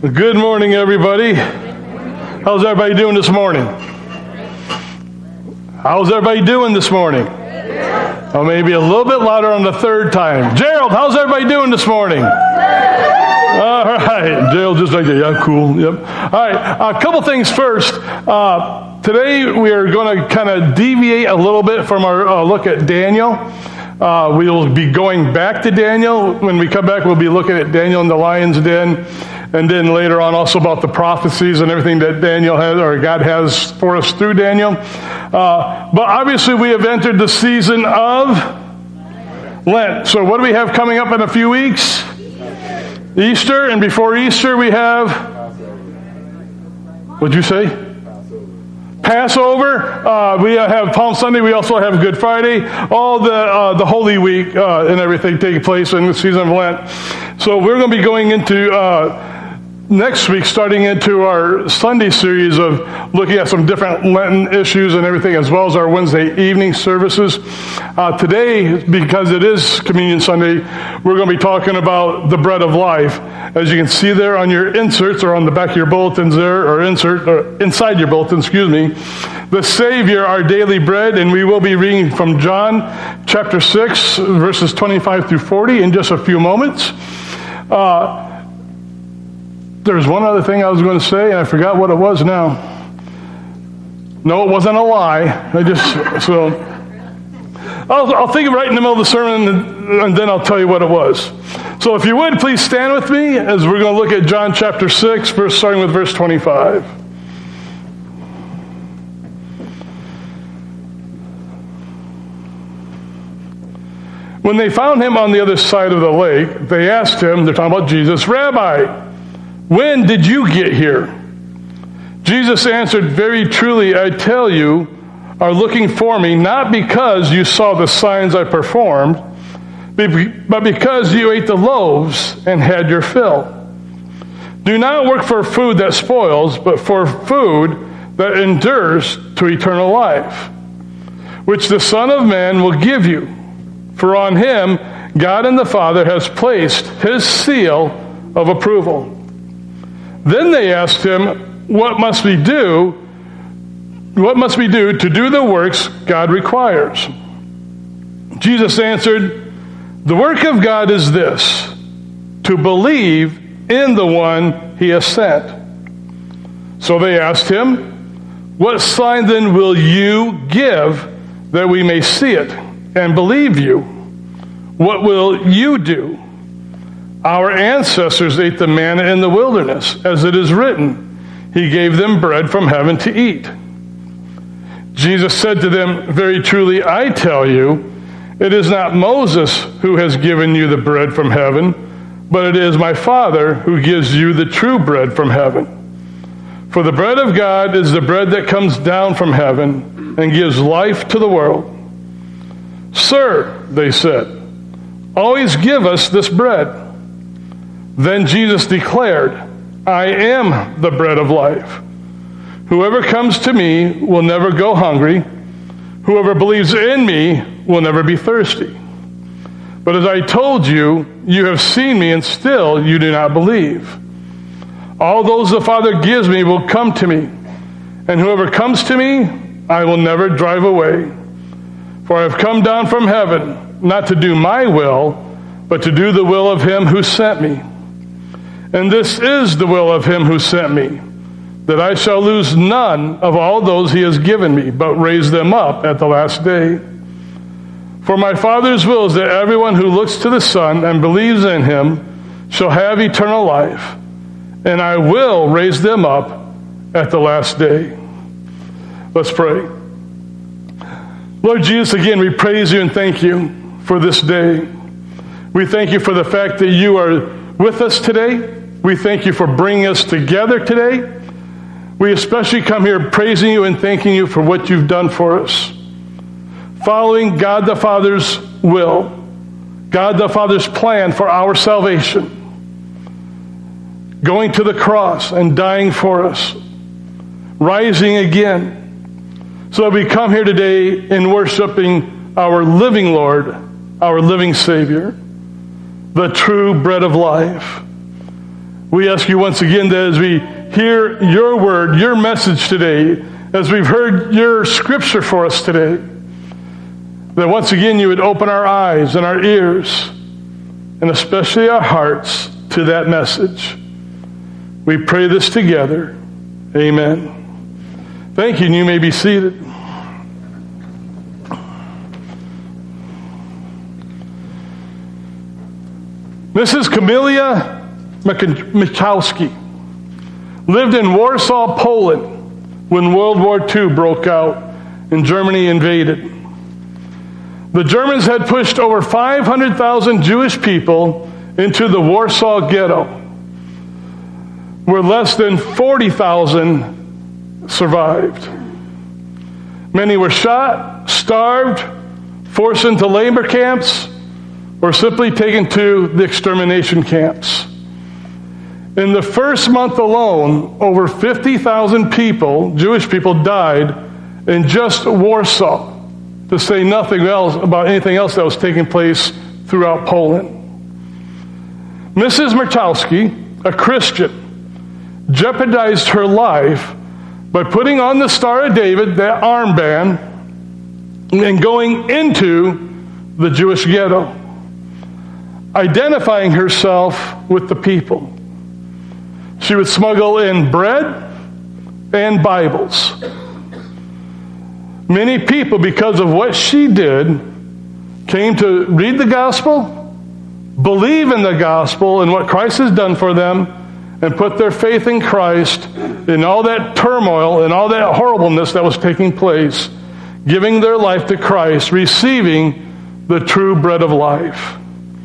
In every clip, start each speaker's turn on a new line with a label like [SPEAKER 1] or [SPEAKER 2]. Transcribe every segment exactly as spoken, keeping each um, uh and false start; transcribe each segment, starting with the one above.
[SPEAKER 1] Good morning, everybody. How's everybody doing this morning? How's everybody doing this morning? Oh, maybe a little bit louder on the third time. Gerald, how's everybody doing this morning? All right. Gerald, just like that. Yeah, cool. Yep. All right. A couple things first. Uh, today we are going to kind of deviate a little bit from our uh, look at Daniel. Uh, we will be going back to Daniel. When we come back, we'll be looking at Daniel in the lion's den. And then later on also about the prophecies and everything that Daniel has, or God has for us through Daniel. Uh, but obviously we have entered the season of Lent. So what do we have coming up in a few weeks? Easter. And before Easter we have, what'd you say? Passover. Uh, we have Palm Sunday. We also have Good Friday. All the uh, the Holy Week uh, and everything taking place in the season of Lent. So we're going to be going into uh, next week, starting into our Sunday series of looking at some different Lenten issues and everything, as well as our Wednesday evening services. Uh, today, because it is Communion Sunday, we're going to be talking about the bread of life. As you can see there on your inserts, or on the back of your bulletins there, or insert, or inside your bulletin, excuse me, the Savior, our daily bread, and we will be reading from John chapter six, verses twenty-five through forty in just a few moments. Uh, There's one other thing I was going to say, and I forgot what it was now. No, it wasn't a lie. I just, so, I'll, I'll think of it right in the middle of the sermon, and, and then I'll tell you what it was. So if you would, please stand with me as we're going to look at John chapter six, verse, starting with verse twenty-five. When they found him on the other side of the lake, they asked him, they're talking about Jesus, "Rabbi, when did you get here?" Jesus answered, "Very truly, I tell you, are looking for me, not because you saw the signs I performed, but because you ate the loaves and had your fill. Do not work for food that spoils, but for food that endures to eternal life, which the Son of Man will give you. For on him, God and the Father has placed his seal of approval." Then they asked him, "What must we do? What must we do to do the works God requires?" Jesus answered, "The work of God is this, to believe in the one he has sent." So they asked him, "What sign then will you give that we may see it and believe you? What will you do? Our ancestors ate the manna in the wilderness, as it is written, he gave them bread from heaven to eat." Jesus said to them, "Very truly, I tell you, it is not Moses who has given you the bread from heaven, but it is my Father who gives you the true bread from heaven. For the bread of God is the bread that comes down from heaven and gives life to the world." "Sir," they said, "always give us this bread." Then Jesus declared, "I am the bread of life. Whoever comes to me will never go hungry. Whoever believes in me will never be thirsty. But as I told you, you have seen me, and still you do not believe. All those the Father gives me will come to me, and whoever comes to me, I will never drive away. For I have come down from heaven, not to do my will, but to do the will of him who sent me. And this is the will of him who sent me, that I shall lose none of all those he has given me, but raise them up at the last day. For my Father's will is that everyone who looks to the Son and believes in him shall have eternal life, and I will raise them up at the last day." Let's pray. Lord Jesus, again, we praise you and thank you for this day. We thank you for the fact that you are with us today. We thank you for bringing us together today. We especially come here praising you and thanking you for what you've done for us. Following God the Father's will, God the Father's plan for our salvation. Going to the cross and dying for us. Rising again. So that we come here today in worshiping our living Lord, our living Savior, the true bread of life. We ask you once again that as we hear your word, your message today, as we've heard your scripture for us today, that once again you would open our eyes and our ears, and especially our hearts, to that message. We pray this together. Amen. Thank you, and you may be seated. Missus Camelia Michalski lived in Warsaw, Poland, when World War Two broke out and Germany invaded. The Germans had pushed over five hundred thousand Jewish people into the Warsaw Ghetto, where less than forty thousand survived. Many were shot, starved, forced into labor camps, or simply taken to the extermination camps. In the first month alone, over fifty thousand people, Jewish people, died in just Warsaw, to say nothing else about anything else that was taking place throughout Poland. Missus Michalski, a Christian, jeopardized her life by putting on the Star of David, that armband, and going into the Jewish ghetto, identifying herself with the people. She would smuggle in bread and Bibles. Many people, because of what she did, came to read the gospel, believe in the gospel and what Christ has done for them, and put their faith in Christ in all that turmoil and all that horribleness that was taking place, giving their life to Christ, receiving the true bread of life.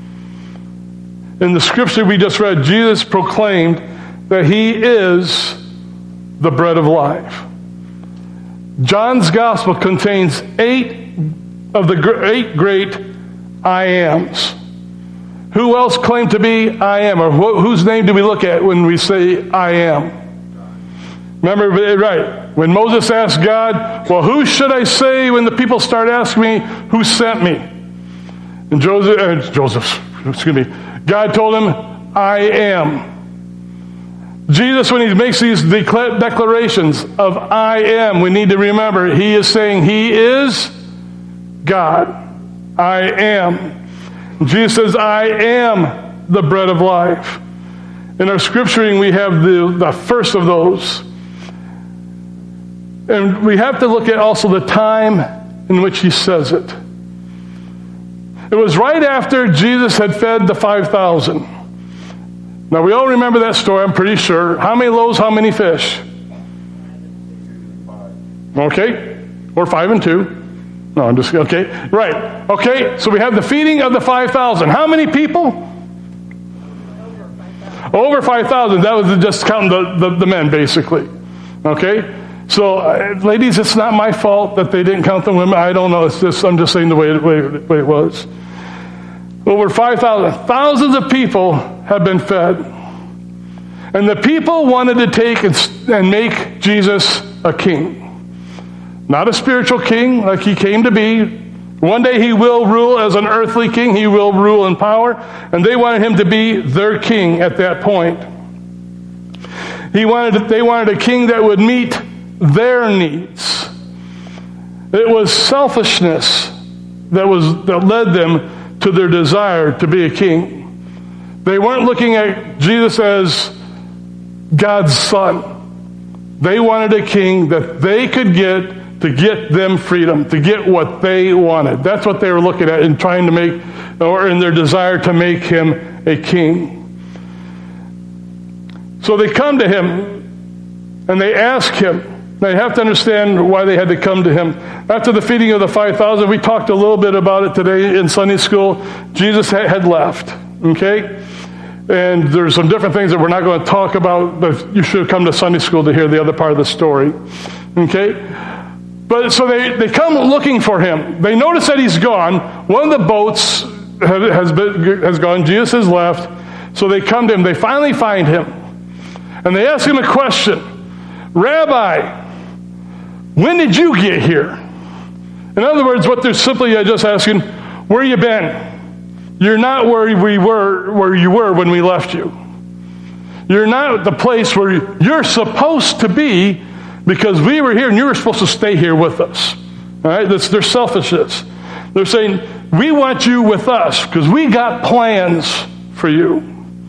[SPEAKER 1] In the scripture we just read, Jesus proclaimed that he is the bread of life. John's gospel contains eight of the eight great I ams. Who else claimed to be I am? Or wh- whose name do we look at when we say I am? Remember, right, when Moses asked God, well, who should I say when the people start asking me who sent me? And Joseph, uh, Joseph, excuse me, God told him, I am. Jesus, when he makes these declarations of I am, we need to remember he is saying he is God. I am. Jesus says, I am the bread of life. In our scripturing, we have the, the first of those. And we have to look at also the time in which he says it. It was right after Jesus had fed the five thousand. Now, we all remember that story, I'm pretty sure. How many loaves, how many fish? Okay. Or five and two. No, I'm just, okay. Right. Okay, so we have the feeding of the five thousand. How many people? Over five thousand. That was just counting the, the, the men, basically. Okay? So, uh, ladies, it's not my fault that they didn't count the women. I don't know. It's just, I'm just saying the way, way, way it was. Over five thousand. Thousands of people have been fed. And the people wanted to take and, and make Jesus a king. Not a spiritual king like he came to be. One day he will rule as an earthly king. He will rule in power. And they wanted him to be their king at that point. He wanted, they wanted a king that would meet their needs. It was selfishness that was that led them to their desire to be a king. They weren't looking at Jesus as God's son. They wanted a king that they could get to get them freedom, to get what they wanted. That's what they were looking at in trying to make, or in their desire to make him a king. So they come to him and they ask him. Now, you have to understand why they had to come to him. After the feeding of the five thousand, we talked a little bit about it today in Sunday school. Jesus had left, okay? And there's some different things that we're not going to talk about, but you should have come to Sunday school to hear the other part of the story, okay? But so they, they come looking for him. They notice that he's gone. One of the boats has, been, has gone. Jesus has left. So they come to him. They finally find him. And they ask him a question. Rabbi, when did you get here? In other words, what they're simply just asking, where you been? You're not where we were, where you were when we left you. You're not at the place where you're supposed to be because we were here and you were supposed to stay here with us. All right? That's their selfishness. They're saying, we want you with us because we got plans for you.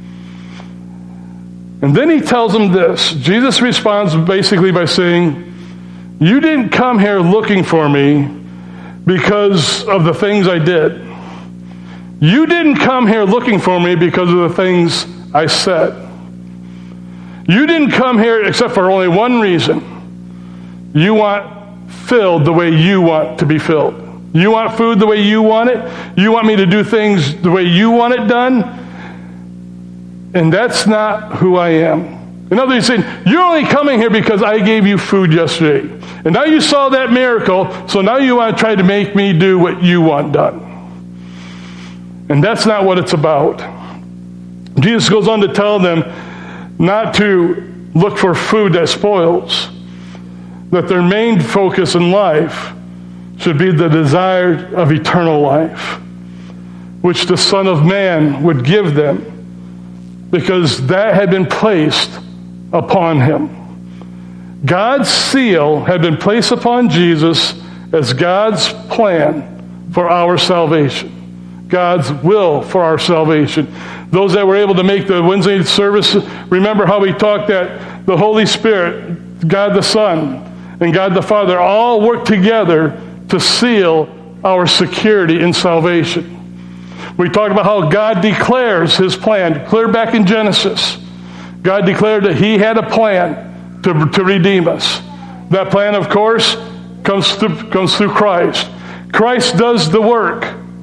[SPEAKER 1] And then he tells them this. Jesus responds basically by saying, you didn't come here looking for me because of the things I did. You didn't come here looking for me because of the things I said. You didn't come here except for only one reason. You want filled the way you want to be filled. You want food the way you want it. You want me to do things the way you want it done. And that's not who I am. In other words, he's saying, you're only coming here because I gave you food yesterday. And now you saw that miracle, so now you want to try to make me do what you want done. And that's not what it's about. Jesus goes on to tell them not to look for food that spoils, that their main focus in life should be the desire of eternal life, which the Son of Man would give them, because that had been placed upon him. God's seal had been placed upon Jesus as God's plan for our salvation, God's will for our salvation. Those that were able to make the Wednesday service, remember how we talked that the Holy Spirit, God the Son, and God the Father all work together to seal our security in salvation. We talked about how God declares his plan. Clear back in Genesis, God declared that he had a plan to, to redeem us. That plan, of course, comes through, comes through Christ. Christ does the work.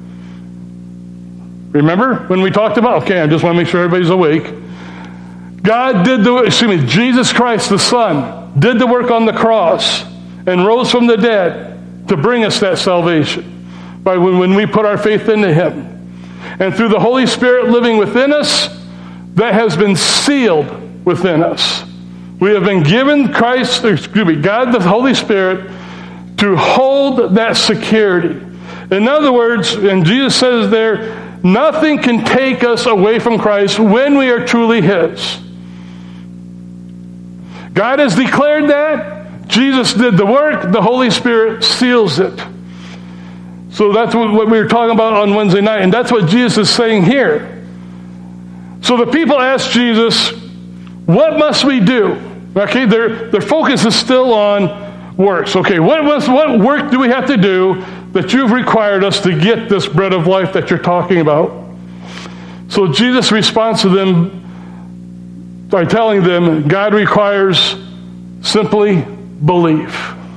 [SPEAKER 1] Remember when we talked about, okay, I just want to make sure everybody's awake. God did the, excuse me, Jesus Christ, the Son, did the work on the cross and rose from the dead to bring us that salvation by when, when we put our faith into him. And through the Holy Spirit living within us, that has been sealed within us. We have been given Christ, excuse me, God the Holy Spirit to hold that security. In other words, and Jesus says there, nothing can take us away from Christ when we are truly his. God has declared that. Jesus did the work. The Holy Spirit seals it. So that's what we were talking about on Wednesday night, and that's what Jesus is saying here. So the people asked Jesus, what must we do? Okay, their, their focus is still on works. Okay, what, what work do we have to do that you've required us to get this bread of life that you're talking about? So Jesus responds to them by telling them God requires simply belief.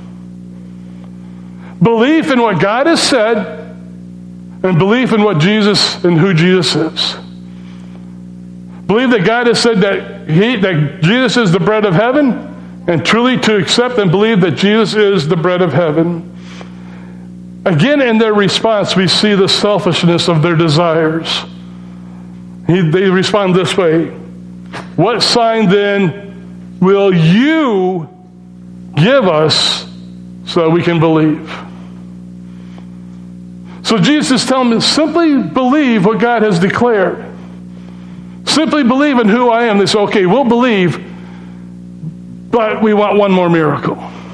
[SPEAKER 1] Belief in what God has said and belief in what Jesus and who Jesus is. Believe that God has said that he, that Jesus is the bread of heaven, and truly to accept and believe that Jesus is the bread of heaven. Again, in their response, we see the selfishness of their desires. He, they respond this way. What sign then will you give us so that we can believe? So Jesus is telling them, simply believe what God has declared. Simply believe in who I am. They say, okay, we'll believe, but we want one more miracle.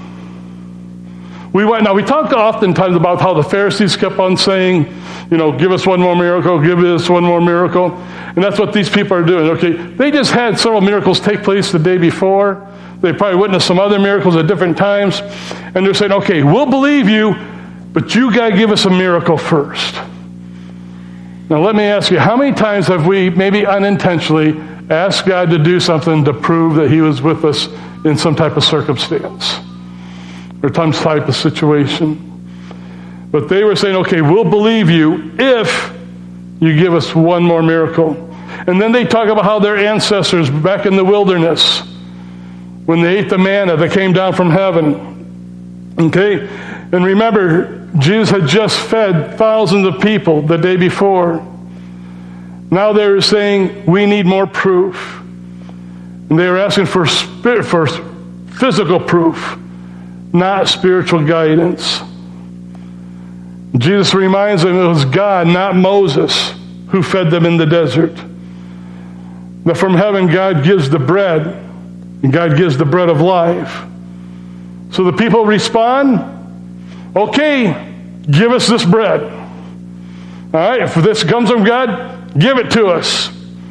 [SPEAKER 1] We want, now, we talk oftentimes about how the Pharisees kept on saying, you know, give us one more miracle, give us one more miracle. And that's what these people are doing. Okay, they just had several miracles take place the day before. They probably witnessed some other miracles at different times. And they're saying, okay, we'll believe you, but you got to give us a miracle first. Now, let me ask you, how many times have we, maybe unintentionally, asked God to do something to prove that he was with us in some type of circumstance or some type of situation? But they were saying, okay, we'll believe you if you give us one more miracle. And then they talk about how their ancestors back in the wilderness, when they ate the manna that came down from heaven. Okay? And remember, Jesus had just fed thousands of people the day before. Now they're saying, we need more proof. And they were asking for, spirit, for physical proof, not spiritual guidance. Jesus reminds them it was God, not Moses, who fed them in the desert. that from heaven God gives the bread, and God gives the bread of life. So the people respond, okay, give us this bread. All right, if this comes from God, give it to us.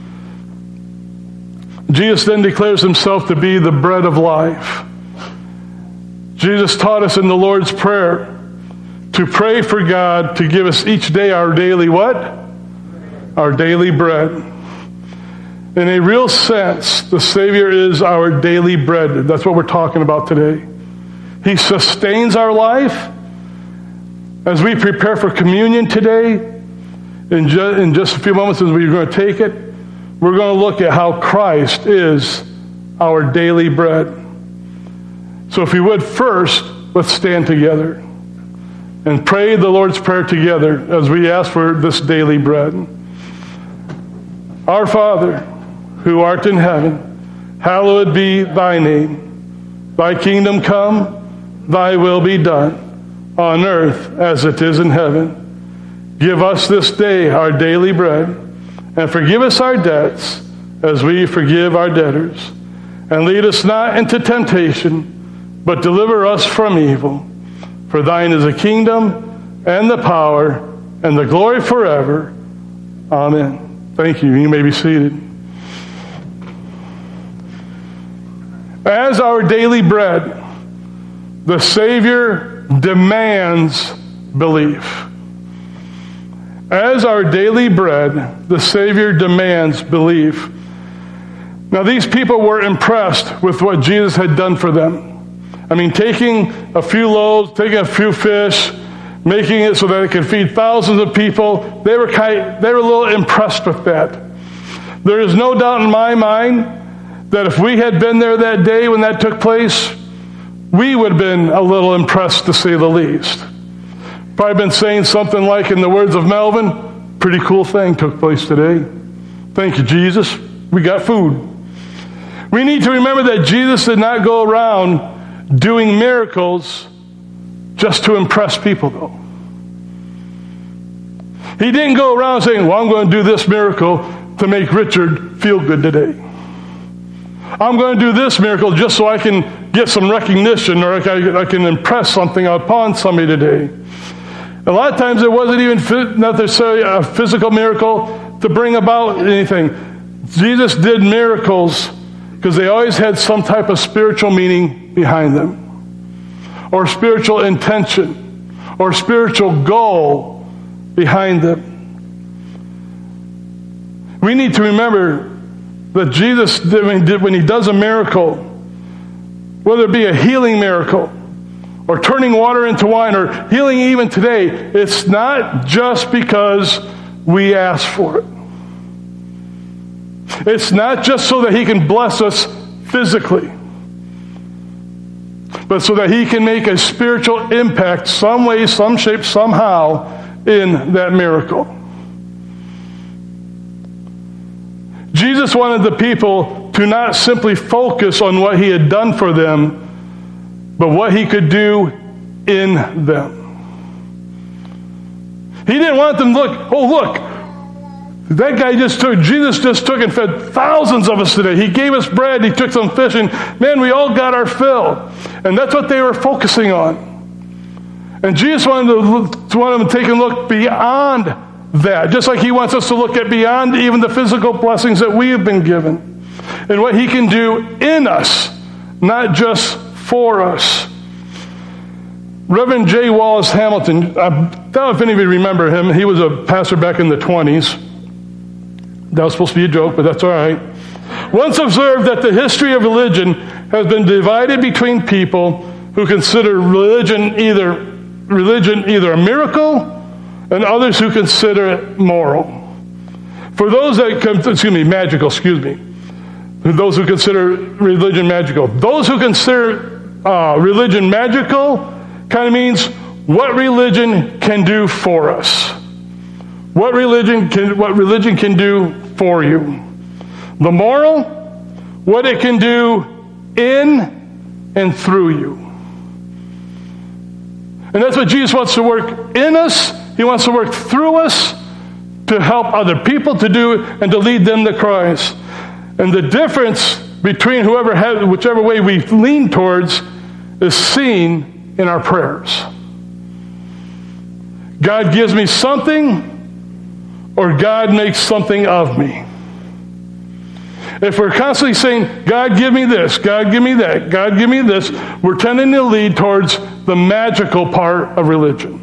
[SPEAKER 1] Jesus then declares himself to be the bread of life. Jesus taught us in the Lord's Prayer to pray for God to give us each day our daily what? Our daily bread. In a real sense, the Savior is our daily bread. That's what we're talking about today. He sustains our life. As we prepare for communion today, in, ju- in just a few moments as we're going to take it, we're going to look at how Christ is our daily bread. So if you would, first, let's stand together and pray the Lord's Prayer together as we ask for this daily bread. Our Father, who art in heaven, hallowed be thy name. Thy kingdom come, thy will be done, on earth as it is in heaven. Give us this day our daily bread, and forgive us our debts as we forgive our debtors. And lead us not into temptation, but deliver us from evil. For thine is the kingdom, and the power, and the glory forever. Amen. Thank you. You may be seated. As our daily bread, the Savior demands belief. As our daily bread, the Savior demands belief. Now, these people were impressed with what Jesus had done for them. I mean, taking a few loaves, taking a few fish, making it so that it could feed thousands of people, they were kind, they were a little impressed with that. There is no doubt in my mind that if we had been there that day when that took place, we would have been a little impressed, to say the least. Probably been saying something like, in the words of Melvin, pretty cool thing took place today. Thank you, Jesus. We got food. We need to remember that Jesus did not go around doing miracles just to impress people, though. He didn't go around saying, well, I'm going to do this miracle to make Richard feel good today. I'm going to do this miracle just so I can get some recognition, or I can impress something upon somebody today. A lot of times it wasn't even not necessarily a physical miracle to bring about anything. Jesus did miracles because they always had some type of spiritual meaning behind them, or spiritual intention, or spiritual goal behind them. We need to remember that Jesus, when he does a miracle, whether it be a healing miracle, or turning water into wine, or healing even today, it's not just because we ask for it. It's not just so that he can bless us physically, but so that he can make a spiritual impact some way, some shape, somehow in that miracle. Jesus wanted the people to not simply focus on what he had done for them, but what he could do in them. He didn't want them to look, oh look, that guy just took, Jesus just took and fed thousands of us today. He gave us bread, he took some fish, and man, we all got our fill. And that's what they were focusing on. And Jesus wanted, to look, wanted them to take a look beyond that, just like he wants us to look at beyond even the physical blessings that we have been given, and what he can do in us, not just for us. Reverend J. Wallace Hamilton, I don't know if any of you remember him. He was a pastor back in the twenties. That was supposed to be a joke, but that's all right. Once observed that the history of religion has been divided between people who consider religion either religion either a miracle, and others who consider it moral. For those that, excuse me, magical, excuse me. Those who consider religion magical. Those who consider uh, religion magical kind of means what religion can do for us. What religion can, what religion can do for you. The moral, what it can do in and through you. And that's what Jesus wants to work in us. He wants to work through us to help other people to do and to lead them to Christ. And the difference between whoever has, whichever way we lean towards is seen in our prayers. God gives me something, or God makes something of me. If we're constantly saying, God, give me this, God, give me that, God, give me this, we're tending to lead towards the magical part of religion.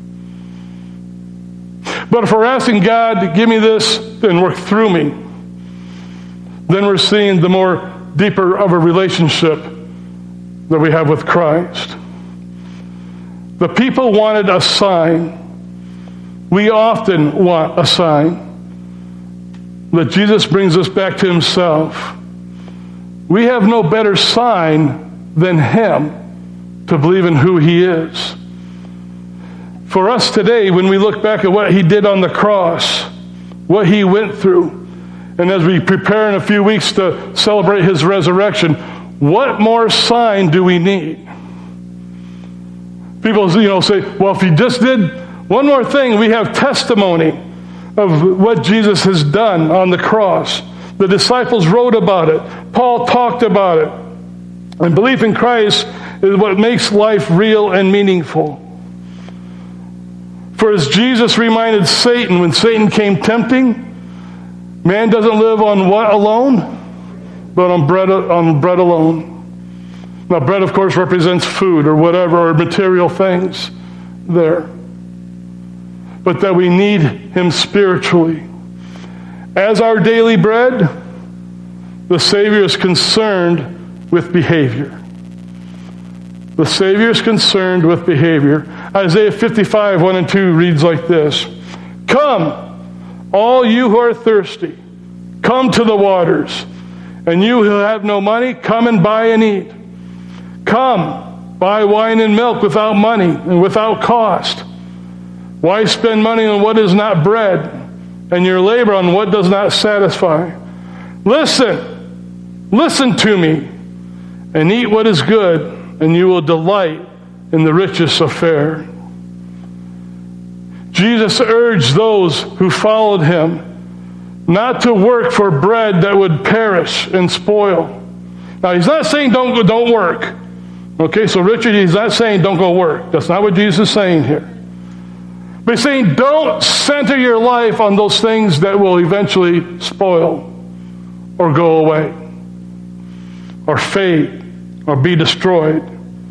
[SPEAKER 1] But if we're asking God to give me this and work through me, then we're seeing the more deeper of a relationship that we have with Christ. The people wanted a sign. We often want a sign. But Jesus brings us back to himself. We have no better sign than him to believe in who he is. For us today, when we look back at what he did on the cross, what he went through, and as we prepare in a few weeks to celebrate his resurrection, what more sign do we need? People, you know, say, well, if he just did one more thing, we have testimony of what Jesus has done on the cross. The disciples wrote about it. Paul talked about it. And belief in Christ is what makes life real and meaningful. For as Jesus reminded Satan when Satan came tempting, man doesn't live on what alone? But on bread, on bread alone. Now, bread, of course, represents food or whatever, or material things there. But that we need him spiritually. As our daily bread, the Savior is concerned with behavior. The Savior is concerned with behavior. Isaiah fifty-five, one and two reads like this. Come, all you who are thirsty, come to the waters. And you who have no money, come and buy and eat. Come, buy wine and milk without money and without cost. Why spend money on what is not bread, and your labor on what does not satisfy? Listen, listen to me, and eat what is good, and you will delight in the richest of fare. Jesus urged those who followed him not to work for bread that would perish and spoil. Now, he's not saying don't go, don't work. Okay, so Richard, he's not saying don't go work. That's not what Jesus is saying here. But he's saying don't center your life on those things that will eventually spoil or go away or fade or be destroyed.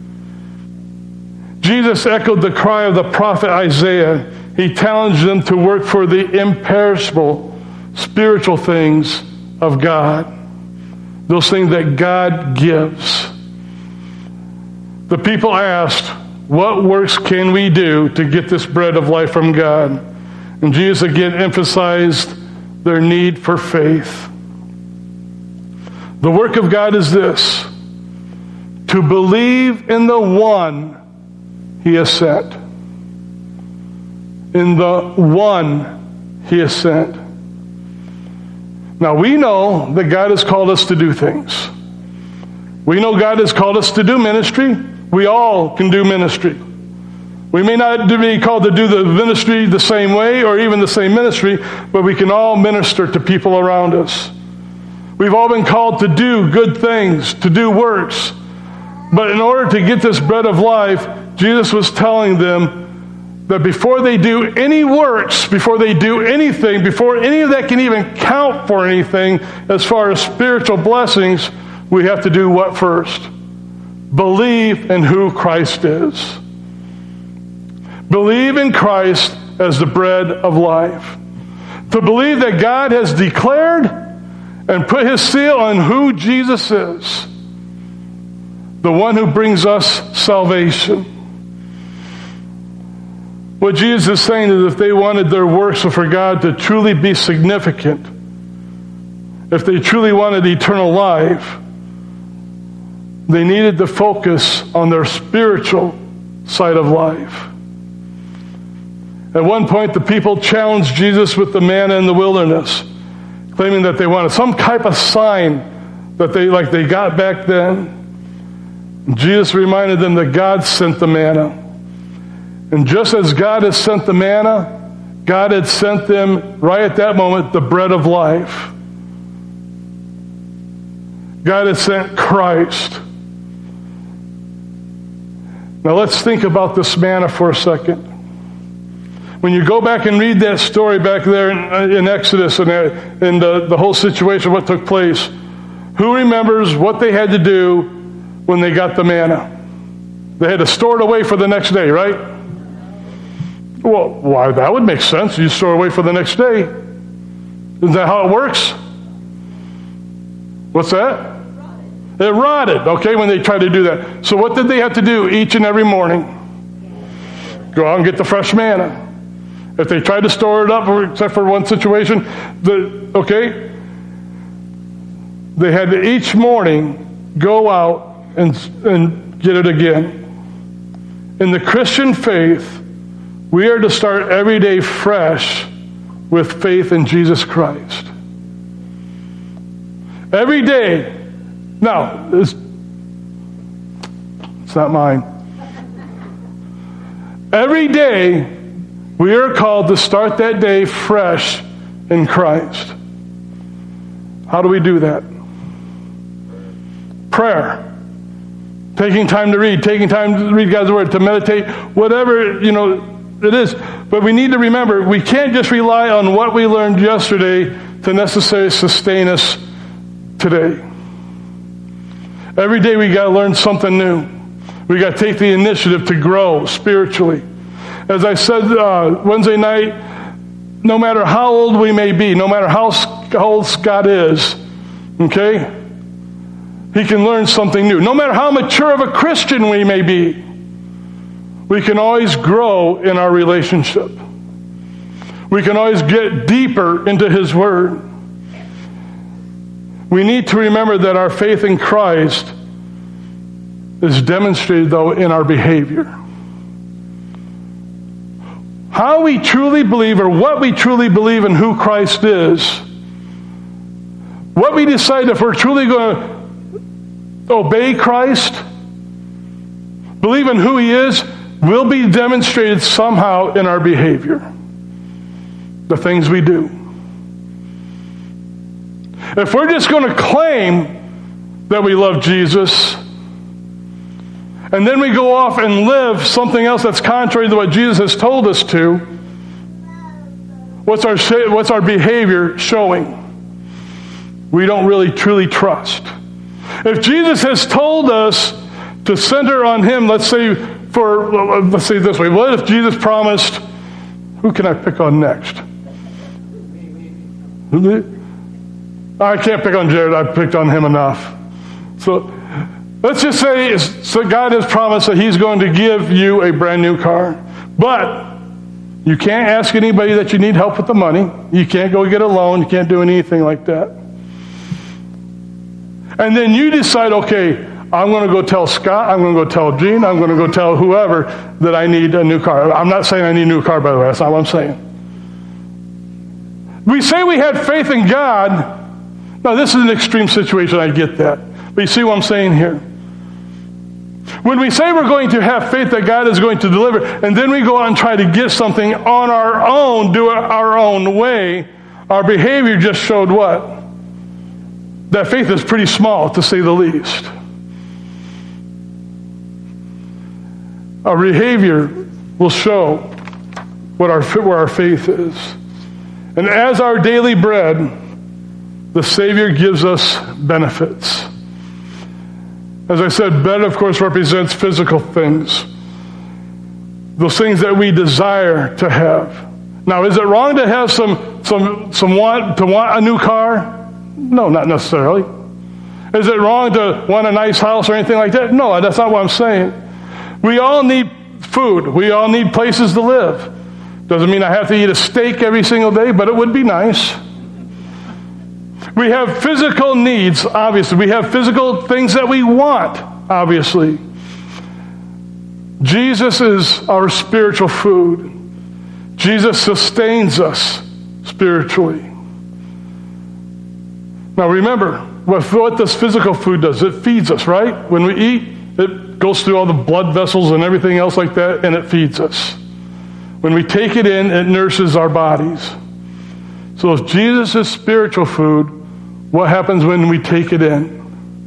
[SPEAKER 1] Jesus echoed the cry of the prophet Isaiah. He challenged them to work for the imperishable spiritual things of God. Those things that God gives. The people asked, what works can we do to get this bread of life from God? And Jesus again emphasized their need for faith. The work of God is this: to believe in the one he has sent. In the one he has sent. Now we know that God has called us to do things. We know God has called us to do ministry. We all can do ministry. We may not be called to do the ministry the same way or even the same ministry, but we can all minister to people around us. We've all been called to do good things, to do works. But in order to get this bread of life, Jesus was telling them that before they do any works, before they do anything, before any of that can even count for anything as far as spiritual blessings, we have to do what first? Believe in who Christ is. Believe in Christ as the bread of life. To believe that God has declared and put his seal on who Jesus is. The one who brings us salvation. What Jesus is saying is if they wanted their works for God to truly be significant, if they truly wanted eternal life, they needed to focus on their spiritual side of life. At one point, the people challenged Jesus with the manna in the wilderness, claiming that they wanted some type of sign that they, like they got back then. And Jesus reminded them that God sent the manna. And just as God has sent the manna, God had sent them right at that moment the bread of life. God has sent Christ. Now let's think about this manna for a second. When you go back and read that story back there in, in Exodus and, and the, the whole situation, what took place, who remembers what they had to do when they got the manna? They had to store it away for the next day, right? Well, why? That would make sense. You store it away for the next day. Isn't that how it works? What's that? It rotted, okay, when they tried to do that. So what did they have to do each and every morning? Go out and get the fresh manna. If they tried to store it up, except for one situation, the okay, they had to each morning go out and, and get it again. In the Christian faith, we are to start every day fresh with faith in Jesus Christ. Every day. Now, it's, it's not mine. Every day, we are called to start that day fresh in Christ. How do we do that? Prayer. Taking time to read, taking time to read God's Word, to meditate, whatever, you know, it is. But we need to remember, we can't just rely on what we learned yesterday to necessarily sustain us today. Every day we got to learn something new. We got to take the initiative to grow spiritually. As I said uh, Wednesday night, no matter how old we may be, no matter how, how old Scott is, okay, he can learn something new. No matter how mature of a Christian we may be, we can always grow in our relationship. We can always get deeper into His Word. We need to remember that our faith in Christ is demonstrated, though, in our behavior. How we truly believe, or what we truly believe in who Christ is, what we decide if we're truly going to obey Christ, believe in who He is, will be demonstrated somehow in our behavior. The things we do. If we're just going to claim that we love Jesus, and then we go off and live something else that's contrary to what Jesus has told us to, what's our, what's our behavior showing? We don't really truly trust. If Jesus has told us to center on Him, let's say for, let's say it this way, what if Jesus promised, who can I pick on next? I can't pick on Jared. I've picked on him enough. So let's just say so God has promised that He's going to give you a brand new car. But you can't ask anybody that you need help with the money. You can't go get a loan. You can't do anything like that. And then you decide, okay, I'm going to go tell Scott, I'm going to go tell Gene, I'm going to go tell whoever that I need a new car. I'm not saying I need a new car, by the way. That's not what I'm saying. We say we had faith in God. Now, this is an extreme situation. I get that. But you see what I'm saying here? When we say we're going to have faith that God is going to deliver, and then we go out and try to get something on our own, do it our own way, our behavior just showed what? That faith is pretty small, to say the least. Our behavior will show what our, where our faith is. And as our daily bread, the Savior gives us benefits. As I said, bread, of course, represents physical things. Those things that we desire to have. Now, is it wrong to have some, some, some want, to want a new car? No, not necessarily. Is it wrong to want a nice house or anything like that? No, that's not what I'm saying. We all need food. We all need places to live. Doesn't mean I have to eat a steak every single day, but it would be nice. We have physical needs, obviously. We have physical things that we want, obviously. Jesus is our spiritual food. Jesus sustains us spiritually. Now remember, what this physical food does, it feeds us, right? When we eat, it goes through all the blood vessels and everything else like that, and it feeds us. When we take it in, it nourishes our bodies. So if Jesus is spiritual food, what happens when we take it in?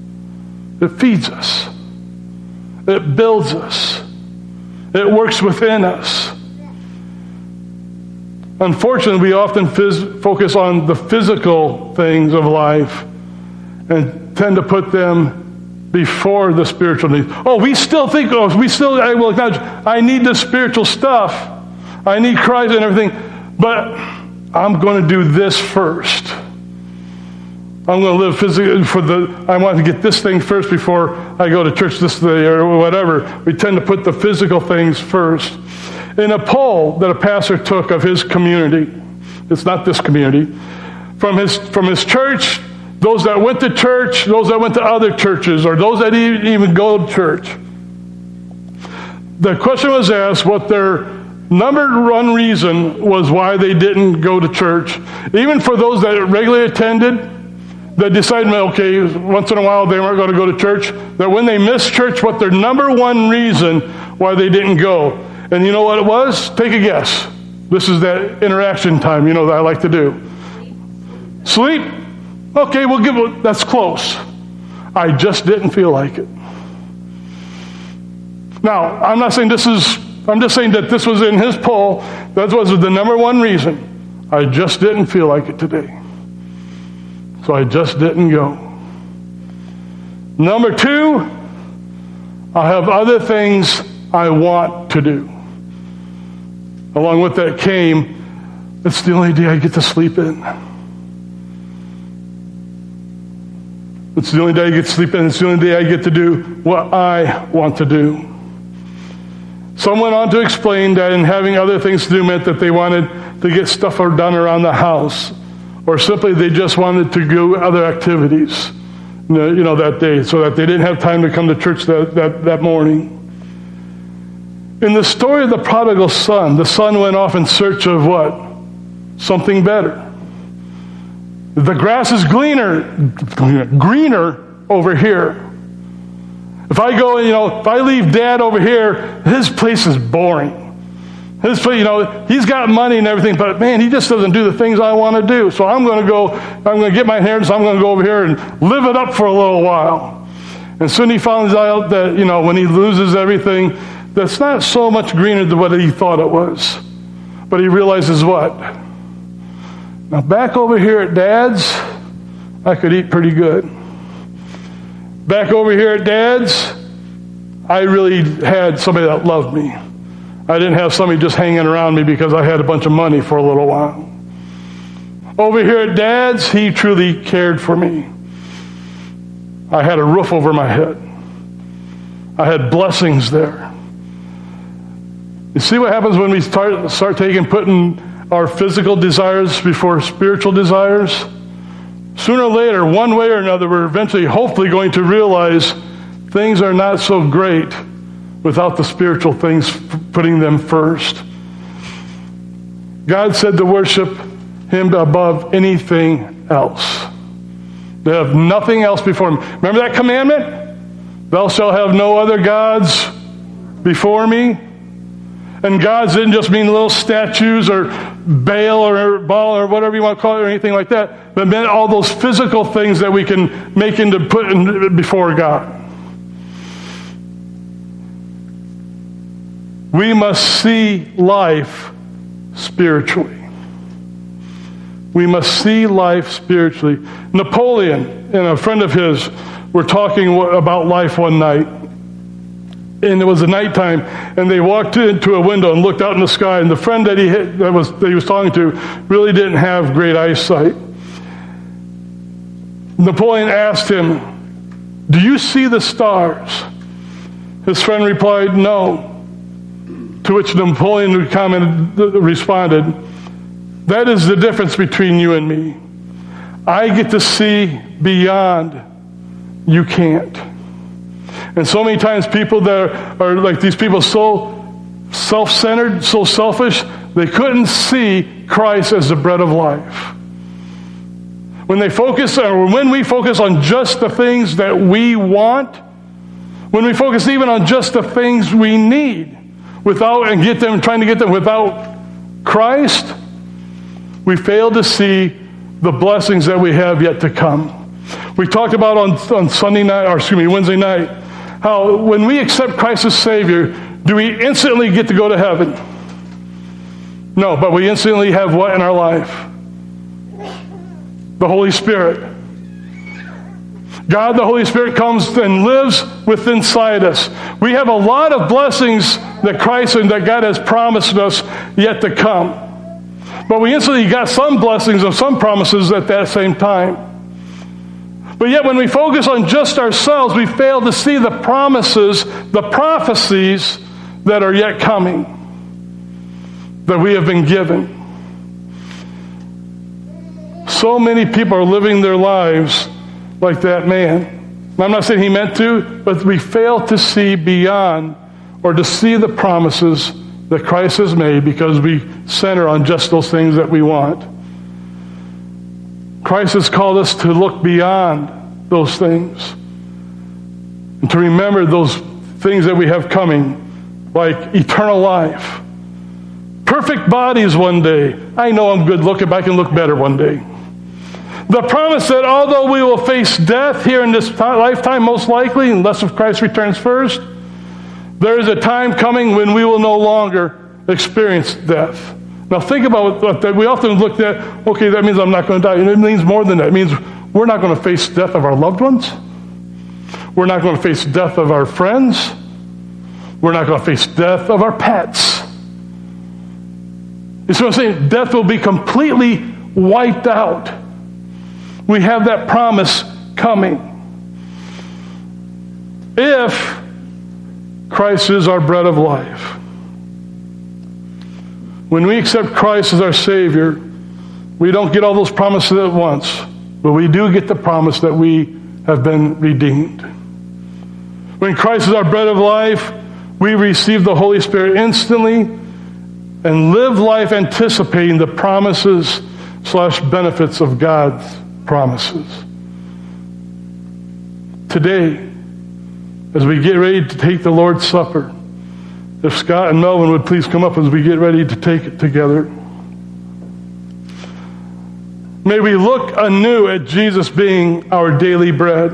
[SPEAKER 1] It feeds us. It builds us. It works within us. Unfortunately, we often phys- focus on the physical things of life and tend to put them before the spiritual needs. Oh, we still think, oh, we still, I will acknowledge, I need the spiritual stuff. I need Christ and everything, but I'm going to do this first. I'm going to live physically for the, I want to get this thing first before I go to church this day or whatever. We tend to put the physical things first. In a poll that a pastor took of his community, it's not this community, from his from his church, those that went to church, those that went to other churches, or those that didn't even go to church. The question was asked what their number one reason was why they didn't go to church. Even for those that regularly attended, that decided, okay, once in a while they weren't going to go to church, that when they missed church, what their number one reason why they didn't go. And you know what it was? Take a guess. This is that interaction time, you know, that I like to do. Sleep? Okay, we'll give it, that's close. I just didn't feel like it. Now, I'm not saying this is, I'm just saying that this was in his poll. That was the number one reason. I just didn't feel like it today. So I just didn't go. Number two, I have other things I want to do. Along with that came, it's the only day I get to sleep in. It's the only day I get to sleep in. It's the only day I get to do what I want to do. Some went on to explain that in having other things to do meant that they wanted to get stuff done around the house. Or simply they just wanted to do other activities, you know, that day, so that they didn't have time to come to church that, that, that morning. In the story of the prodigal son, the son went off in search of what? Something better. The grass is greener, greener over here. If I go, you know, if I leave Dad over here, his place is boring. His place, you know, he's got money and everything, but man, he just doesn't do the things I want to do. So I'm going to go, I'm going to get my inheritance, I'm going to go over here and live it up for a little while. And soon he finds out that, you know, when he loses everything, that's not so much greener than what he thought it was. But he realizes what? Now back over here at Dad's, I could eat pretty good. Back over here at Dad's, I really had somebody that loved me. I didn't have somebody just hanging around me because I had a bunch of money for a little while. Over here at Dad's, he truly cared for me. I had a roof over my head. I had blessings there. You see what happens when we start, start taking, putting our physical desires before spiritual desires? Sooner or later, one way or another, we're eventually, hopefully, going to realize things are not so great without the spiritual things, putting them first. God said to worship Him above anything else. They have nothing else before Him. Remember that commandment? Thou shalt have no other gods before me. And gods didn't just mean little statues or Baal or Baal or whatever you want to call it or anything like that, but meant all those physical things that we can make into put in before God. We must see life spiritually. We must see life spiritually. Napoleon and a friend of his were talking about life one night. And it was a nighttime, and they walked into a window and looked out in the sky, and the friend that he hit, that was that he was talking to really didn't have great eyesight. Napoleon asked him, "Do you see the stars?" His friend replied, "No." To which Napoleon commented, responded, "That is the difference between you and me. I get to see beyond. You can't." And so many times people that are, are like these people so self-centered, so selfish, they couldn't see Christ as the bread of life. When they focus, or when we focus on just the things that we want, when we focus even on just the things we need, without and get them, trying to get them without Christ, we fail to see the blessings that we have yet to come. We talked about on, on Sunday night, or excuse me, Wednesday night, how when we accept Christ as Savior, do we instantly get to go to heaven? No, but we instantly have what in our life? The Holy Spirit. God, the Holy Spirit, comes and lives within inside us. We have a lot of blessings that Christ and that God has promised us yet to come. But we instantly got some blessings and some promises at that same time. But yet when we focus on just ourselves, we fail to see the promises, the prophecies that are yet coming, that we have been given. So many people are living their lives like that man. I'm not saying he meant to, but we fail to see beyond or to see the promises that Christ has made because we center on just those things that we want. Christ has called us to look beyond those things and to remember those things that we have coming, like eternal life. Perfect bodies one day. I know I'm good looking, but I can look better one day. The promise that although we will face death here in this lifetime, most likely, unless if Christ returns first, there is a time coming when we will no longer experience death. Now think about that. We often look at, okay, that means I'm not going to die. And it means more than that. It means we're not going to face death of our loved ones. We're not going to face death of our friends. We're not going to face death of our pets. You see what I'm saying? Death will be completely wiped out. We have that promise coming. If Christ is our bread of life. When we accept Christ as our Savior, we don't get all those promises at once, but we do get the promise that we have been redeemed. When Christ is our bread of life, we receive the Holy Spirit instantly and live life anticipating the promises slash benefits of God's promises. Today, as we get ready to take the Lord's Supper, if Scott and Melvin would please come up as we get ready to take it together. May we look anew at Jesus being our daily bread.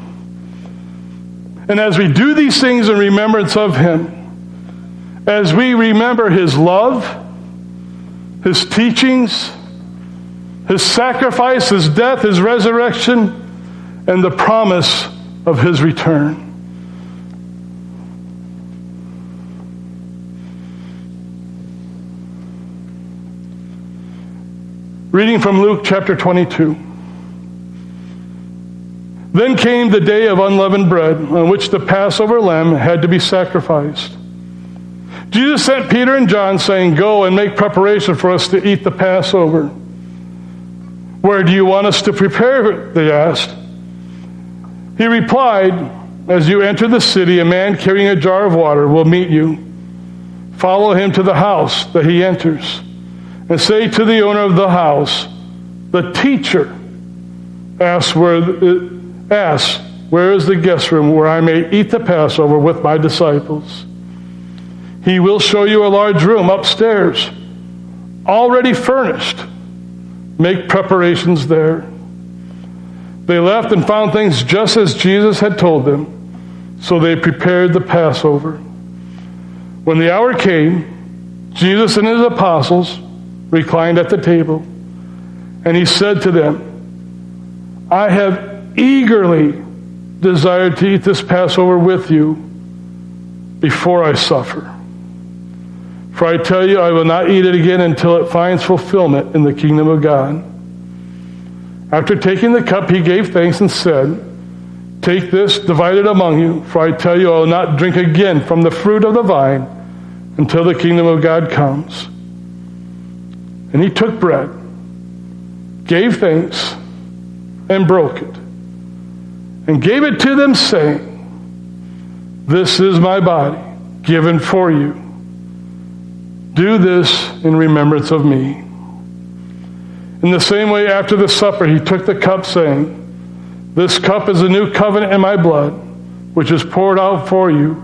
[SPEAKER 1] And as we do these things in remembrance of Him, as we remember His love, His teachings, His sacrifice, His death, His resurrection, and the promise of His return. Reading from Luke chapter twenty-two. Then came the day of unleavened bread, on which the Passover lamb had to be sacrificed. Jesus sent Peter and John, saying, "Go and make preparation for us to eat the Passover." "Where do you want us to prepare it?" they asked. He replied, "As you enter the city, a man carrying a jar of water will meet you. Follow him to the house that he enters. And say to the owner of the house, 'The teacher asks where, asks, where is the guest room where I may eat the Passover with my disciples? He will show you a large room upstairs, already furnished. Make preparations there.' They left and found things just as Jesus had told them, so they prepared the Passover. When the hour came, Jesus and his apostles reclined at the table, and he said to them, 'I have eagerly desired to eat this Passover with you before I suffer. For I tell you, I will not eat it again until it finds fulfillment in the kingdom of God.' After taking the cup, he gave thanks and said, 'Take this, divide it among you, for I tell you, I will not drink again from the fruit of the vine until the kingdom of God comes.' And he took bread, gave thanks, and broke it, and gave it to them, saying, 'This is my body, given for you. Do this in remembrance of me.' In the same way, after the supper, he took the cup, saying, 'This cup is a new covenant in my blood, which is poured out for you.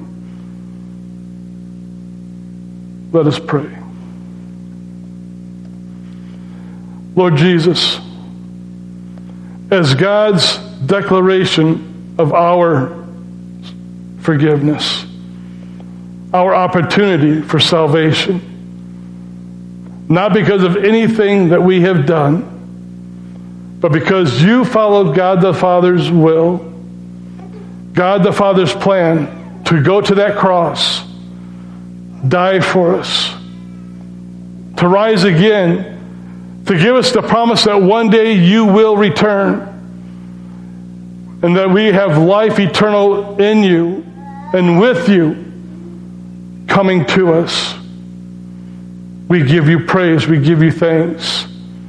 [SPEAKER 1] Let us pray. Lord Jesus, as God's declaration of our forgiveness, our opportunity for salvation. Not because of anything that we have done, but because you followed God the Father's will, God the Father's plan to go to that cross, die for us, to rise again, to give us the promise that one day you will return, and that we have life eternal in you and with you coming to us. We give you praise. We give you thanks.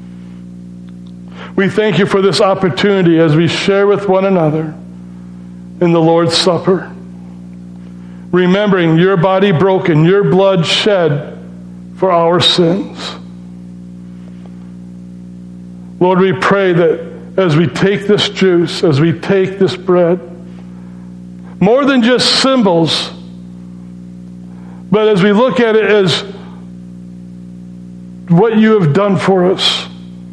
[SPEAKER 1] We thank you for this opportunity as we share with one another in the Lord's Supper, remembering your body broken, your blood shed for our sins. Lord, we pray that as we take this juice, as we take this bread, more than just symbols, but as we look at it as what you have done for us,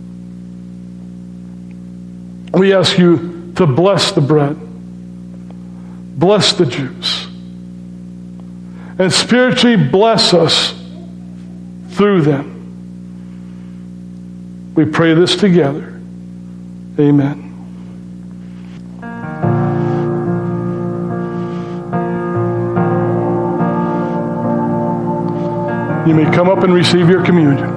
[SPEAKER 1] we ask you to bless the bread, bless the juice, and spiritually bless us through them. We pray this together. Amen. You may come up and receive your communion.